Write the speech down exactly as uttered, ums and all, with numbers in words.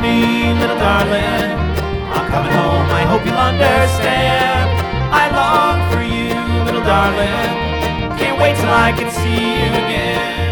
me, little darling. I'm coming home, I hope you'll understand. I long for you, little darling. Can't wait till I can see you again.